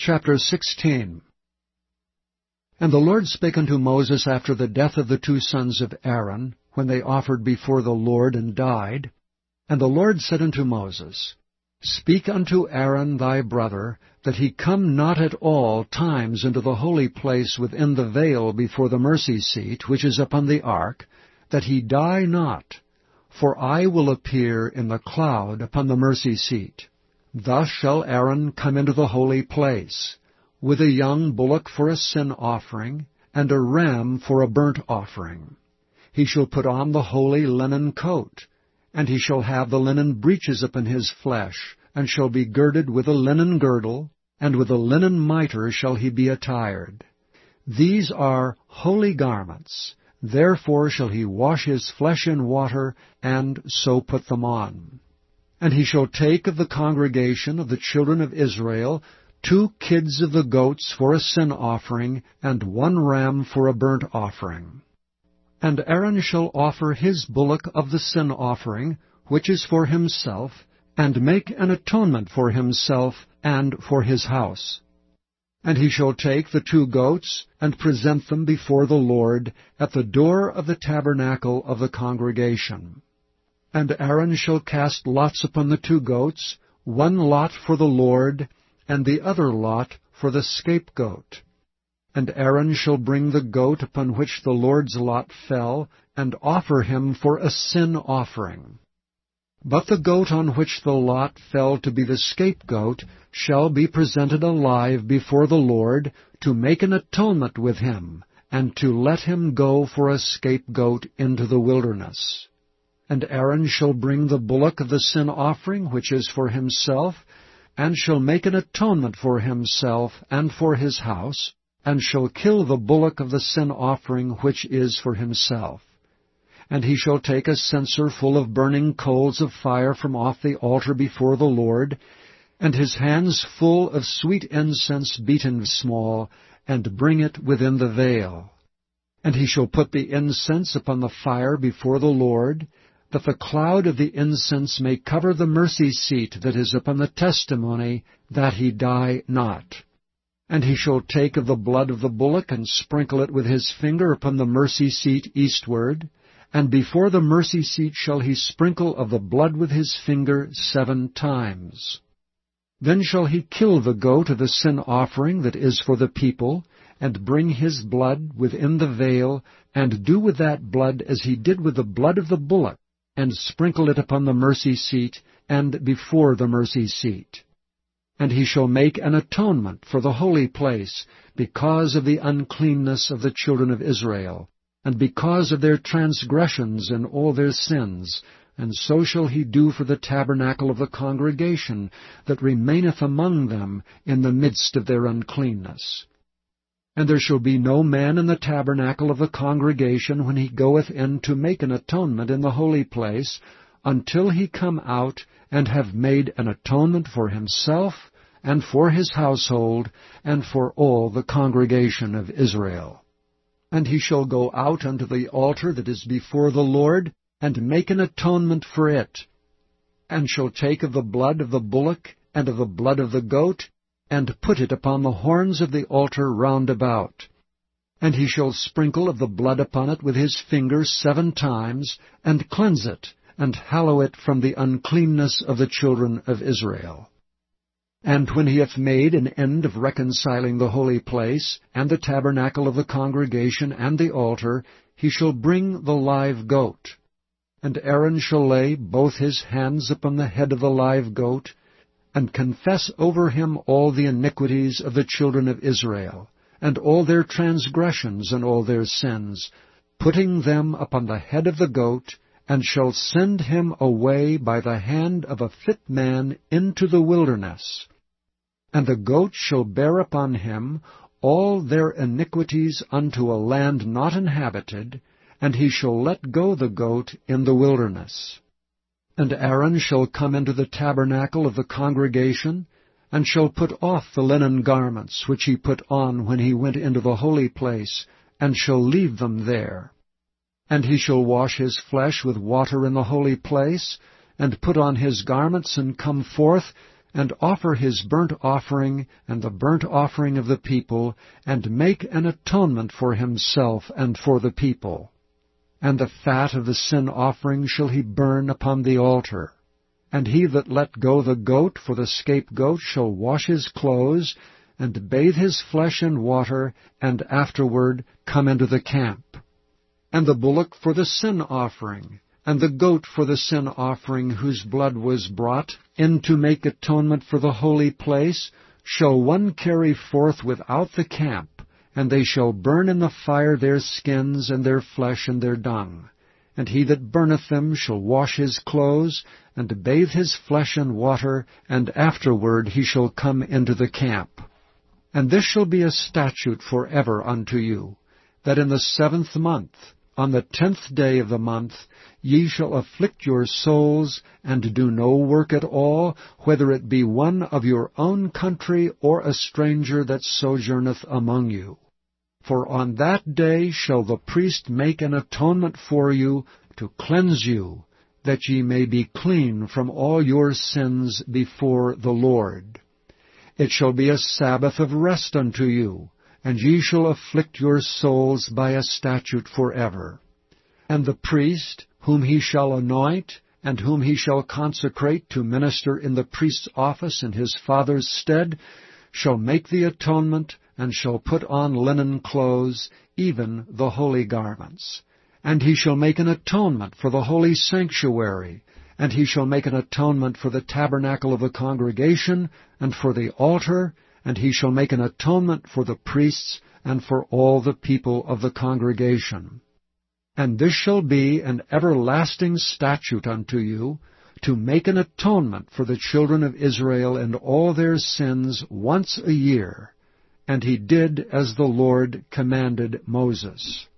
Chapter 16. And the Lord spake unto Moses after the death of the two sons of Aaron, when they offered before the Lord and died. And the Lord said unto Moses, Speak unto Aaron thy brother, that he come not at all times into the holy place within the veil before the mercy seat, which is upon the ark, that he die not. For I will appear in the cloud upon the mercy seat. Thus shall Aaron come into the holy place, with a young bullock for a sin offering, and a ram for a burnt offering. He shall put on the holy linen coat, and he shall have the linen breeches upon his flesh, and shall be girded with a linen girdle, and with a linen mitre shall he be attired. These are holy garments, therefore shall he wash his flesh in water, and so put them on. And he shall take of the congregation of the children of Israel 2 kids of the goats for a sin offering, and 1 ram for a burnt offering. And Aaron shall offer his bullock of the sin offering, which is for himself, and make an atonement for himself and for his house. And he shall take the 2 goats, and present them before the Lord at the door of the tabernacle of the congregation. And Aaron shall cast lots upon the 2 goats, 1 lot for the Lord, and the other lot for the scapegoat. And Aaron shall bring the goat upon which the Lord's lot fell, and offer him for a sin offering. But the goat on which the lot fell to be the scapegoat shall be presented alive before the Lord, to make an atonement with him, and to let him go for a scapegoat into the wilderness. And Aaron shall bring the bullock of the sin offering, which is for himself, and shall make an atonement for himself and for his house, and shall kill the bullock of the sin offering, which is for himself. And he shall take a censer full of burning coals of fire from off the altar before the Lord, and his hands full of sweet incense beaten small, and bring it within the veil. And he shall put the incense upon the fire before the Lord, that the cloud of the incense may cover the mercy seat that is upon the testimony, that he die not. And he shall take of the blood of the bullock, and sprinkle it with his finger upon the mercy seat eastward, and before the mercy seat shall he sprinkle of the blood with his finger 7 times. Then shall he kill the goat of the sin offering that is for the people, and bring his blood within the veil, and do with that blood as he did with the blood of the bullock, and sprinkle it upon the mercy seat, and before the mercy seat. And he shall make an atonement for the holy place, because of the uncleanness of the children of Israel, and because of their transgressions and all their sins, and so shall he do for the tabernacle of the congregation, that remaineth among them in the midst of their uncleanness. And there shall be no man in the tabernacle of the congregation when he goeth in to make an atonement in the holy place, until he come out and have made an atonement for himself, and for his household, and for all the congregation of Israel. And he shall go out unto the altar that is before the Lord, and make an atonement for it, and shall take of the blood of the bullock, and of the blood of the goat, and put it upon the horns of the altar round about. And he shall sprinkle of the blood upon it with his finger 7 times, and cleanse it, and hallow it from the uncleanness of the children of Israel. And when he hath made an end of reconciling the holy place, and the tabernacle of the congregation, and the altar, he shall bring the live goat. And Aaron shall lay both his hands upon the head of the live goat, and confess over him all the iniquities of the children of Israel, and all their transgressions and all their sins, putting them upon the head of the goat, and shall send him away by the hand of a fit man into the wilderness. And the goat shall bear upon him all their iniquities unto a land not inhabited, and he shall let go the goat in the wilderness. And Aaron shall come into the tabernacle of the congregation, and shall put off the linen garments which he put on when he went into the holy place, and shall leave them there. And he shall wash his flesh with water in the holy place, and put on his garments, and come forth, and offer his burnt offering and the burnt offering of the people, and make an atonement for himself and for the people. And the fat of the sin offering shall he burn upon the altar. And he that let go the goat for the scapegoat shall wash his clothes, and bathe his flesh in water, and afterward come into the camp. And the bullock for the sin offering, and the goat for the sin offering, whose blood was brought in to make atonement for the holy place, shall one carry forth without the camp, and they shall burn in the fire their skins, and their flesh, and their dung. And he that burneth them shall wash his clothes, and bathe his flesh in water, and afterward he shall come into the camp. And this shall be a statute forever unto you, that in the 7th month, on the 10th day of the month, ye shall afflict your souls, and do no work at all, whether it be one of your own country, or a stranger that sojourneth among you. For on that day shall the priest make an atonement for you, to cleanse you, that ye may be clean from all your sins before the Lord. It shall be a Sabbath of rest unto you, and ye shall afflict your souls by a statute forever. And the priest, whom he shall anoint, and whom he shall consecrate to minister in the priest's office in his father's stead, shall make the atonement, and shall put on linen clothes, even the holy garments. And he shall make an atonement for the holy sanctuary, and he shall make an atonement for the tabernacle of the congregation, and for the altar, and he shall make an atonement for the priests, and for all the people of the congregation. And this shall be an everlasting statute unto you, to make an atonement for the children of Israel in all their sins once a year. And he did as the Lord commanded Moses.